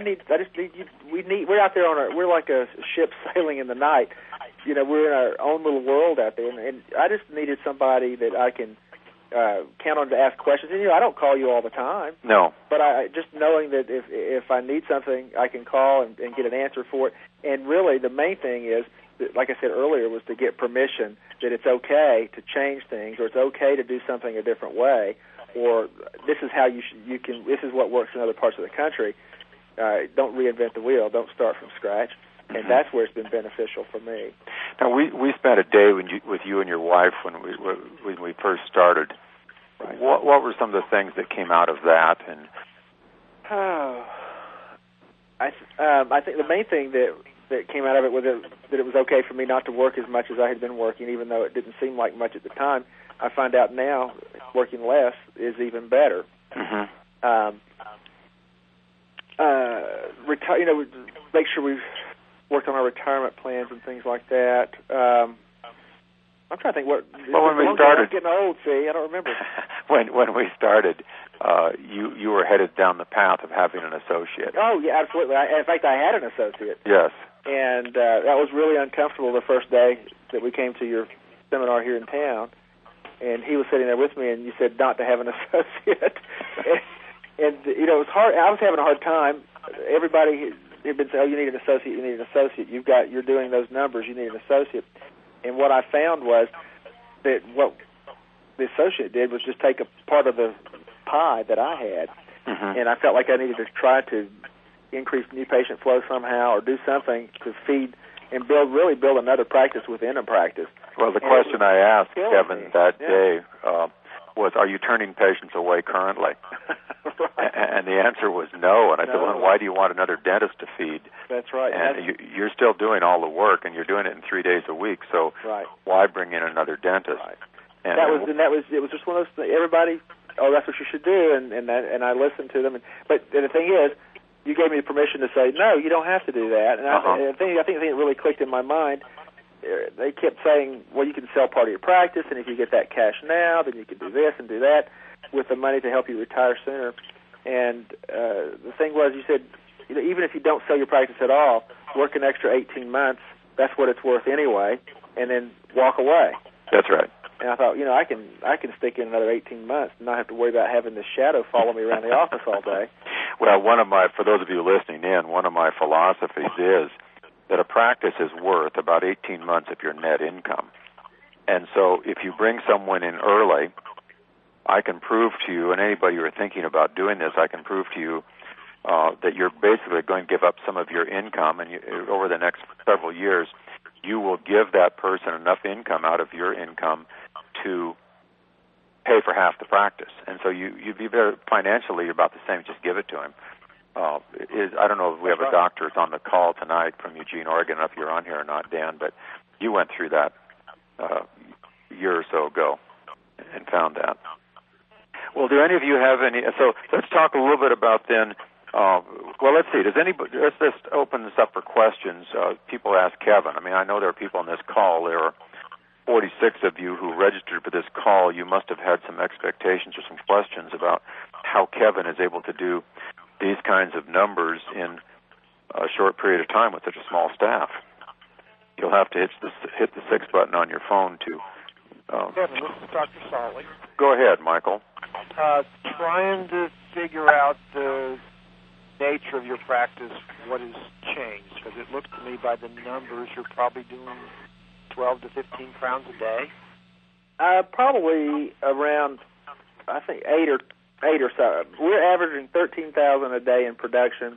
Speaker 2: we're out there we're like a ship sailing in the night. We're in our own little world out there, and I just needed somebody that I can count on to ask questions. And I don't call you all the time.
Speaker 1: No.
Speaker 2: But just knowing that if I need something, I can call and get an answer for it. And really, the main thing is, like I said earlier, was to get permission that it's okay to change things, or it's okay to do something a different way, or this is how you can. This is what works in other parts of the country. Don't reinvent the wheel. Don't start from scratch. And that's where it's been beneficial for me.
Speaker 1: Now, we spent a day with you and your wife when we first started. Right. What were some of the things that came out of that? And
Speaker 2: I think the main thing that came out of it was that it was okay for me not to work as much as I had been working, even though it didn't seem like much at the time. I find out now working less is even better.
Speaker 1: Mm-hmm.
Speaker 2: Make sure we've worked on our retirement plans and things like that. I'm trying to think what.
Speaker 1: Well, when we started,
Speaker 2: I'm getting old. See, I don't remember.
Speaker 1: when we started, you were headed down the path of having an associate.
Speaker 2: Oh yeah, absolutely. In fact, I had an associate.
Speaker 1: Yes.
Speaker 2: And that was really uncomfortable the first day that we came to your seminar here in town. And he was sitting there with me, and you said not to have an associate. and it was hard. I was having a hard time everybody had been saying, "Oh, you need an associate. You need an associate. You're doing those numbers. You need an associate." And what I found was that what the associate did was just take a part of the pie that I had, and I felt like I needed to try to increase new patient flow somehow, or do something to feed and build another practice within a practice.
Speaker 1: Well, the question I asked Kevin that day was, "Are you turning patients away currently?" Right. And the answer was no. And I said, "Well, why do you want another dentist to feed?"
Speaker 2: That's right.
Speaker 1: And you're still doing all the work, and you're doing it in 3 days a week. So why bring in another dentist?
Speaker 2: Right. And it was just one of those things. Everybody, "Oh, that's what you should do," and I listened to them. But the thing is, you gave me the permission to say, "No, you don't have to do that." And I think the thing that really clicked in my mind, they kept saying, "Well, you can sell part of your practice, and if you get that cash now, then you can do this and do that with the money to help you retire sooner." And the thing was, you said, even if you don't sell your practice at all, work an extra 18 months. That's what it's worth anyway, and then walk away.
Speaker 1: That's right.
Speaker 2: And I thought, I can stick in another 18 months and not have to worry about having this shadow follow me around the office all day.
Speaker 1: Well, for those of you listening in, one of my philosophies is that a practice is worth about 18 months of your net income. And so if you bring someone in early, I can prove to you, and anybody who are thinking about doing this, I can prove to you that you're basically going to give up some of your income, and over the next several years, you will give that person enough income out of your income to pay for half the practice. And so you'd be very financially about the same. Just give it to him. I don't know if we have a doctor on the call tonight from Eugene, Oregon. I don't know if you're on here or not, Dan, but you went through that a year or so ago and found that. Well, do any of you have any? So let's talk a little bit about then. Well, let's see. Let's just open this up for questions. People ask Kevin. I mean, I know there are people on this call. There are 46 of you who registered for this call. You must have had some expectations or some questions about how Kevin is able to do these kinds of numbers in a short period of time with such a small staff. You'll have to hit the 6 button on your phone to...
Speaker 3: Kevin, this is Dr. Solly.
Speaker 1: Go ahead, Michael.
Speaker 3: Trying to figure out the nature of your practice, what has changed, because it looks to me by the numbers you're probably doing 12 to 15 crowns a day.
Speaker 2: Probably around, I think, 8 or so. We're averaging 13,000 a day in production,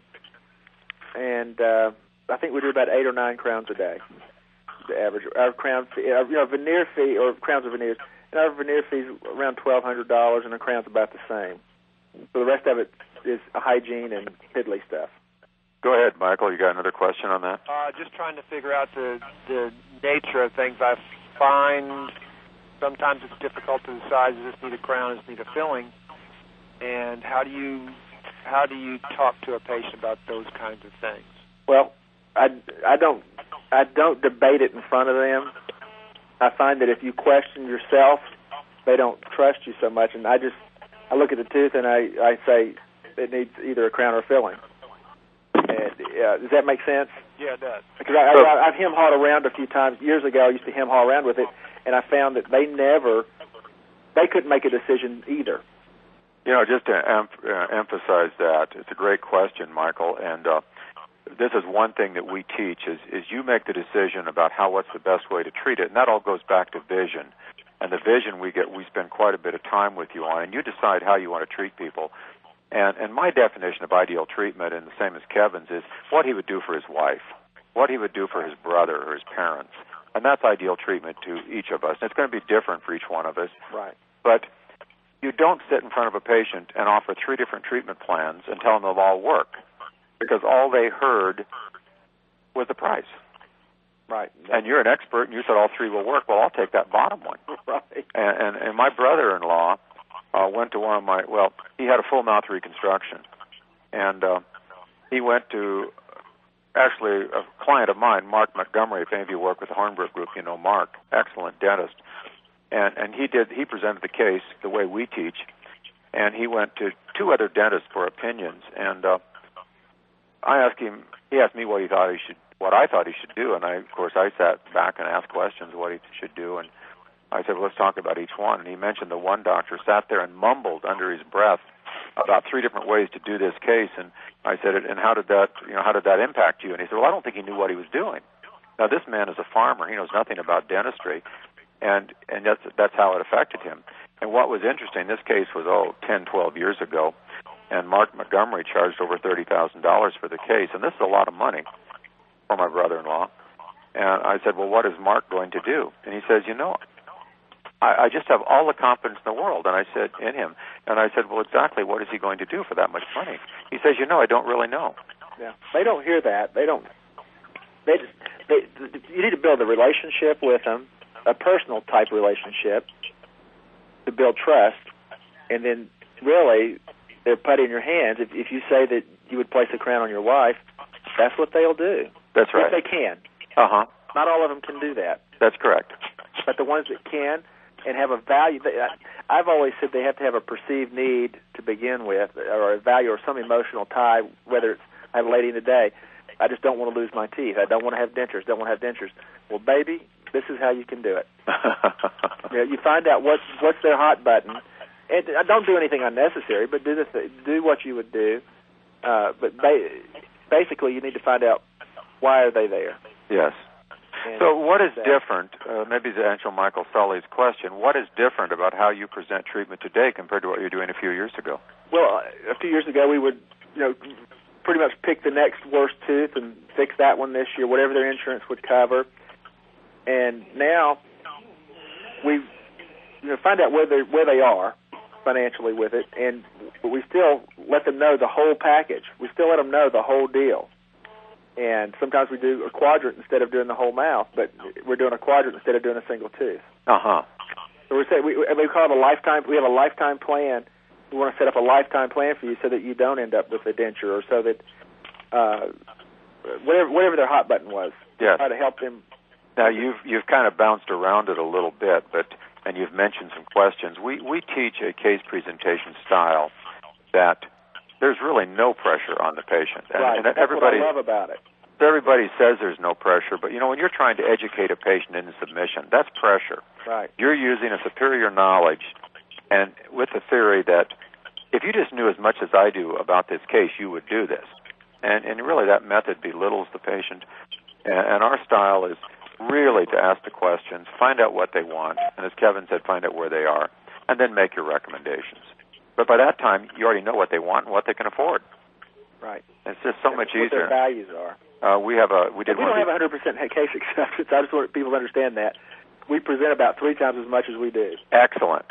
Speaker 2: and I think we do about 8 or 9 crowns a day. The average, our crown fee, veneer fee, or crowns or veneers, and our veneer fee is around $1,200, and our crown's about the same. So the rest of it is hygiene and piddly stuff.
Speaker 1: Go ahead, Michael. You got another question on that?
Speaker 3: Just trying to figure out the nature of things. I find sometimes it's difficult to decide, does this need a crown, does this need a filling? And how do you talk to a patient about those kinds of things?
Speaker 2: Well, I don't debate it in front of them. I find that if you question yourself, they don't trust you so much. And I look at the tooth and I say it needs either a crown or a filling. And, does that make sense?
Speaker 3: Yeah, it does.
Speaker 2: Because I've hem-hawed around a few times. Years ago, I used to hem-haw around with it, and I found that they couldn't make a decision either.
Speaker 1: Just to emphasize that, it's a great question, Michael, and this is one thing that we teach is you make the decision about what's the best way to treat it, and that all goes back to vision. And the vision we spend quite a bit of time with you on, and you decide how you want to treat people. And my definition of ideal treatment, and the same as Kevin's, is what he would do for his wife, what he would do for his brother or his parents. And that's ideal treatment to each of us. And it's going to be different for each one of us.
Speaker 2: Right.
Speaker 1: But you don't sit in front of a patient and offer 3 different treatment plans and tell them they'll all work, because all they heard was the price.
Speaker 2: Right.
Speaker 1: And you're an expert, and you said all 3 will work. Well, I'll take that bottom one.
Speaker 2: Right.
Speaker 1: And my brother-in-law went to he had a full mouth reconstruction. And he went to, actually, a client of mine, Mark Montgomery. If any of you work with the Hornbrook Group, you know Mark, excellent dentist. And he presented the case the way we teach, and he went to 2 other dentists for opinions. And he asked me what I thought he should do, and of course I sat back and asked questions what he should do, and I said, well, let's talk about each one. And he mentioned the one doctor sat there and mumbled under his breath about 3 different ways to do this case. And I said, and how did that impact you? And he said, well, I don't think he knew what he was doing. Now, this man is a farmer. He knows nothing about dentistry, and that's how it affected him. And what was interesting, this case was 10, 12 years ago, and Mark Montgomery charged over $30,000 for the case, and this is a lot of money for my brother-in-law. And I said, well, what is Mark going to do? And he says, I just have all the confidence in the world, and I said, in him. And I said, well, exactly what is he going to do for that much money? He says, I don't really know.
Speaker 2: Yeah, they don't hear that. They don't. You need to build a relationship with them, a personal type relationship, to build trust, and then really they're putting in your hands. If you say that you would place a crown on your wife, that's what they'll do.
Speaker 1: That's right.
Speaker 2: If they can.
Speaker 1: Uh-huh.
Speaker 2: Not all of them can do that.
Speaker 1: That's correct.
Speaker 2: But the ones that can and have a value, I've always said they have to have a perceived need to begin with, or a value or some emotional tie, whether it's, I have a lady today, I just don't want to lose my teeth. I don't want to have dentures. Well, baby, this is how you can do it. You find out what's their hot button, and don't do anything unnecessary, but do what you would do. But basically, you need to find out why are they there.
Speaker 1: Yes.
Speaker 2: And
Speaker 1: so what is different, maybe to answer Michael Sully's question, what is different about how you present treatment today compared to what you were doing a few years ago?
Speaker 2: Well, a few years ago we would, pretty much pick the next worst tooth and fix that one this year, whatever their insurance would cover. And now we find out where they are financially with it, but we still let them know the whole package. We still let them know the whole deal. And sometimes we do a quadrant instead of doing the whole mouth, but we're doing a quadrant instead of doing a single tooth.
Speaker 1: Uh-huh.
Speaker 2: So we call it a lifetime. We have a lifetime plan. We want to set up a lifetime plan for you so that you don't end up with a denture, or so that whatever their hot button was.
Speaker 1: Yes.
Speaker 2: Try to help them.
Speaker 1: Now you've kind of bounced around it a little bit, and you've mentioned some questions. We teach a case presentation style that there's really no pressure on the patient.
Speaker 2: Right.
Speaker 1: And
Speaker 2: that's
Speaker 1: everybody,
Speaker 2: what I love about it.
Speaker 1: Everybody says there's no pressure, but when you're trying to educate a patient into submission, that's pressure.
Speaker 2: Right.
Speaker 1: You're using a superior knowledge, and with the theory that if you just knew as much as I do about this case, you would do this. And really that method belittles the patient. And our style is really to ask the questions, find out what they want, and as Kevin said, find out where they are, and then make your recommendations. But by that time, you already know what they want and what they can afford.
Speaker 2: Right.
Speaker 1: It's just so much easier.
Speaker 2: What their values are.
Speaker 1: We don't have 100%
Speaker 2: case acceptance. I just want people to understand that. We present about 3 times as much as we do.
Speaker 1: Excellent.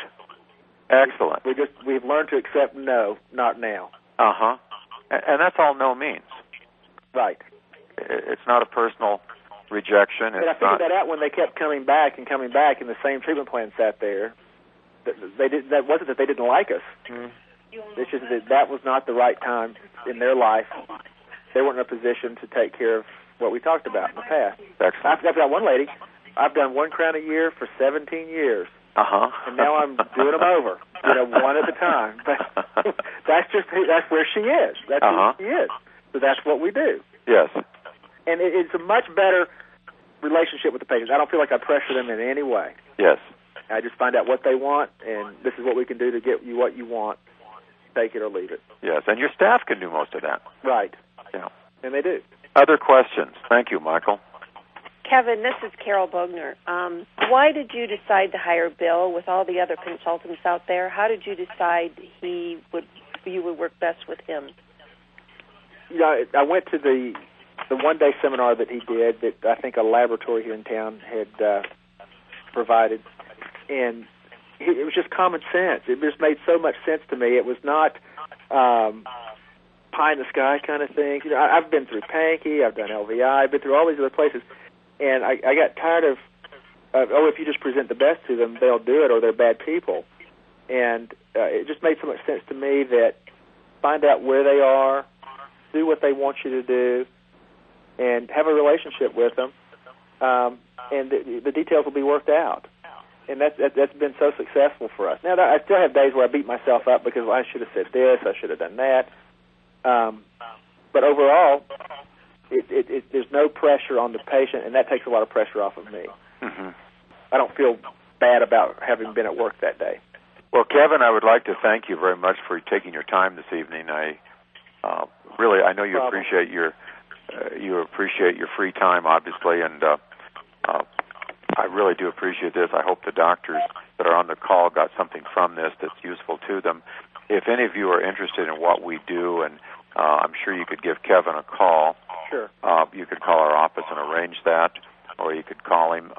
Speaker 2: We've learned to accept no, not now.
Speaker 1: Uh-huh. And that's all no means.
Speaker 2: Right.
Speaker 1: It's not a personal rejection.
Speaker 2: And I figured that out when they kept coming back, and the same treatment plan sat there. That wasn't that they didn't like us. Mm-hmm. It's just that was not the right time in their life. They weren't in a position to take care of what we talked about in the past.
Speaker 1: Excellent.
Speaker 2: I've got one lady. I've done 1 crown a year for 17 years.
Speaker 1: Uh-huh.
Speaker 2: And now I'm doing them over, one at a time. But that's where she is. That's who she is. So that's what we do.
Speaker 1: Yes.
Speaker 2: And it's a much better relationship with the patients. I don't feel like I pressure them in any way.
Speaker 1: Yes.
Speaker 2: I just find out what they want, and this is what we can do to get you what you want. Take it or leave it.
Speaker 1: Yes, and your staff can do most of that.
Speaker 2: Right.
Speaker 1: Yeah.
Speaker 2: And they do.
Speaker 1: Other questions? Thank you, Michael.
Speaker 4: Kevin, this is Carol Bogner. Why did you decide to hire Bill with all the other consultants out there? How did you decide you would work best with him?
Speaker 2: I went to the one-day seminar that he did that I think a laboratory here in town had provided, and it was just common sense. It just made so much sense to me. It was not pie in the sky kind of thing. I've been through Pankey, I've done LVI, I've been through all these other places, and I got tired of if you just present the best to them, they'll do it, or they're bad people. And it just made so much sense to me that find out where they are, do what they want you to do, and have a relationship with them, and the details will be worked out. And that's been so successful for us. Now, I still have days where I beat myself up because I should have said this, I should have done that. But overall, there's no pressure on the patient, and that takes a lot of pressure off of me.
Speaker 1: Mm-hmm.
Speaker 2: I don't feel bad about having been at work that day.
Speaker 1: Well, Kevin, I would like to thank you very much for taking your time this evening. I know you appreciate your free time, obviously, and I really do appreciate this. I hope the doctors that are on the call got something from this that's useful to them. If any of you are interested in what we do, and I'm sure you could give Kevin a call.
Speaker 2: Sure.
Speaker 1: You could call our office and arrange that, or you could call him.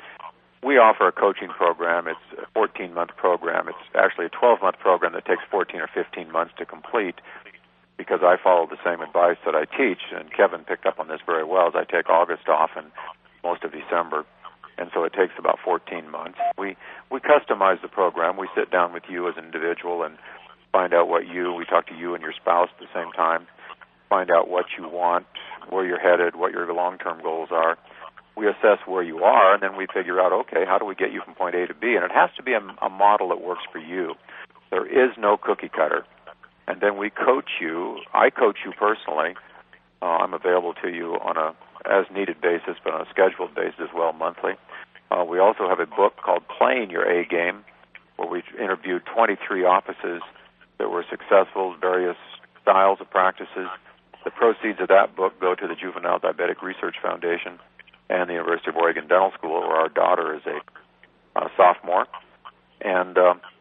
Speaker 1: We offer a coaching program. It's a 14-month program. It's actually a 12-month program that takes 14 or 15 months to complete, because I follow the same advice that I teach, and Kevin picked up on this very well, as I take August off and most of December, and so it takes about 14 months. We customize the program. We sit down with you as an individual and find out we talk to you and your spouse at the same time, find out what you want, where you're headed, what your long-term goals are. We assess where you are, and then we figure out, okay, how do we get you from point A to B? And it has to be a model that works for you. There is no cookie cutter. And then we coach you. I coach you personally. I'm available to you on a as-needed basis, but on a scheduled basis as well, monthly. We also have a book called Playing Your A Game, where we interviewed 23 offices that were successful, various styles of practices. The proceeds of that book go to the Juvenile Diabetic Research Foundation and the University of Oregon Dental School, where our daughter is a sophomore. And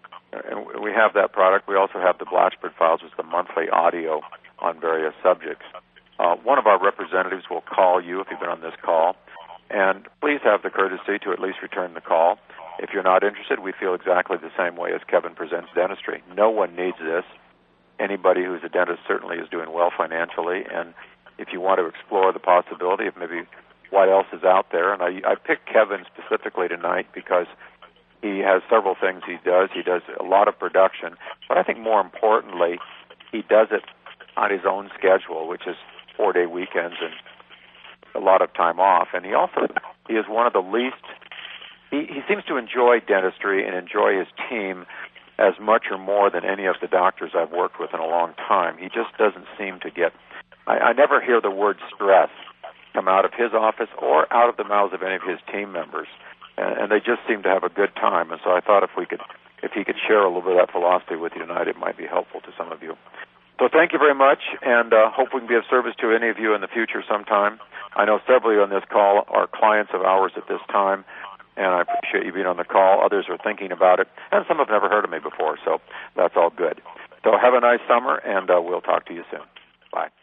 Speaker 1: we have that product. We also have the Blatchford Files, which is the monthly audio on various subjects. One of our representatives will call you if you've been on this call, and please have the courtesy to at least return the call. If you're not interested, we feel exactly the same way as Kevin presents dentistry. No one needs this. Anybody who's a dentist certainly is doing well financially, and if you want to explore the possibility of maybe what else is out there, and I picked Kevin specifically tonight because he has several things he does. He does a lot of production, but I think more importantly, he does it on his own schedule, which is 4-day weekends and a lot of time off. And he is one of the least, he seems to enjoy dentistry and enjoy his team as much or more than any of the doctors I've worked with in a long time. He just doesn't seem to get, I never hear the word stress come out of his office or out of the mouths of any of his team members. And they just seem to have a good time. And so I thought if he could share a little bit of that philosophy with you tonight, it might be helpful to some of you. So thank you very much, and hope we can be of service to any of you in the future sometime. I know several of you on this call are clients of ours at this time, and I appreciate you being on the call. Others are thinking about it, and some have never heard of me before, so that's all good. So have a nice summer, and we'll talk to you soon. Bye.